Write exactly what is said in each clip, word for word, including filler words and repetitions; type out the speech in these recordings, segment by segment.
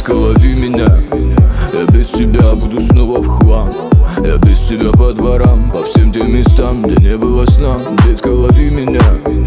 детка, лови меня. Я без тебя буду снова в хлам. Я без тебя по дворам, по всем тем местам, где не было сна. Детка, лови меня,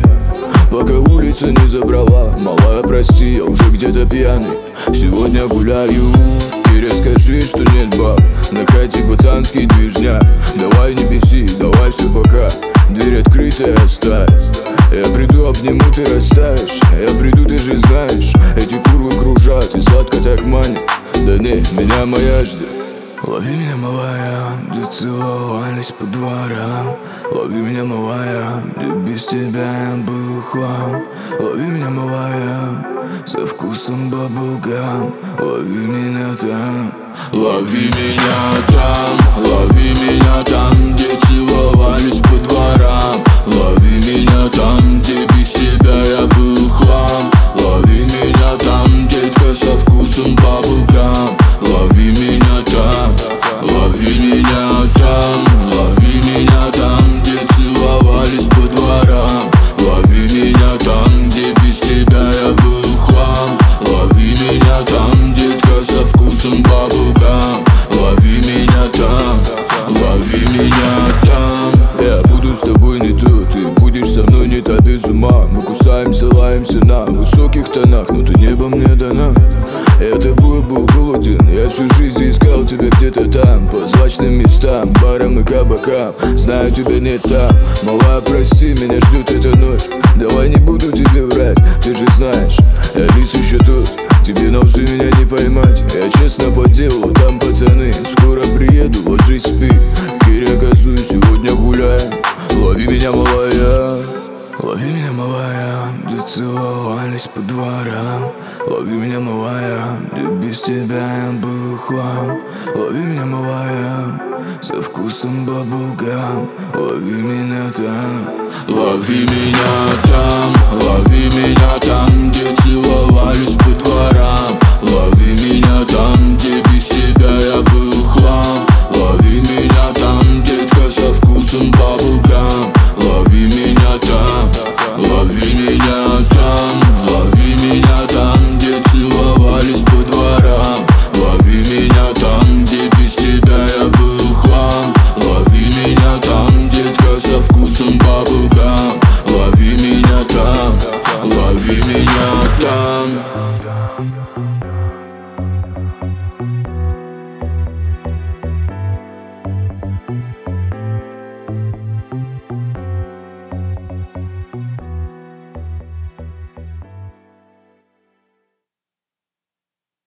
пока улица не забрала. Малая, прости, я уже где-то пьяный. Сегодня гуляю, ты расскажи, что нет баб. На хате пацанский движняк. Давай не беси, давай все пока. Дверь открытая оставь. Я приду, обниму, ты растаешь. Я приду, ты же знаешь. Эти курвы кружат и сладко так манят. Да не, меня моя ждет. Лови меня, малая, где целовались по дворам. Лови меня, малая, где без тебя я был хлам. Лови меня, малая, со вкусом баблгам. Лови меня там, лови меня там, лови меня там, где целовались по дворам. Лови меня там, где без тебя я был хлам. Лови меня там, детка, со вкусом баблгам. Лови меня там, лови меня там, лови меня там, где целовались по дворам. Лови меня там, где без тебя я был хлам. Лови меня там, детка, со вкусом баблгам. Лови меня там, лови меня там. Я буду с тобой не то, ты будешь со мной не та без ума. Мы кусаемся, лаемся на высоких тонах, но ты небо мне дана. Я тобой был голоден, я всю жизнь искал тебя где-то там, по злачным местам, барам и кабакам. Знаю, тебя нет там, малая, прости, меня ждет эта ночь. Давай не буду тебе врать, ты же знаешь, я лис еще тот. Тебе на лжи меня не поймать, я честно по делу, там пацаны. Скоро приеду, ложись, спи, Киря, газуй, сегодня гуляем. Лови меня, малая, лови меня, малая, где целовались по дворам. Лови меня, малая, где без тебя я был хлам. Лови меня, малая, со вкусом баблгам. Лови меня там, лови меня там, лови меня там, где целовались по дворам. Лови меня там, где без тебя я был хлам. Лови меня там, детка, со вкусом баблгам. Лови меня там, лови меня там, лови меня там, где целовались по дворам. Лови меня там, где без тебя я был хлам. Лови меня там, детка, со вкусом баблгам. Лови меня там, лови меня там.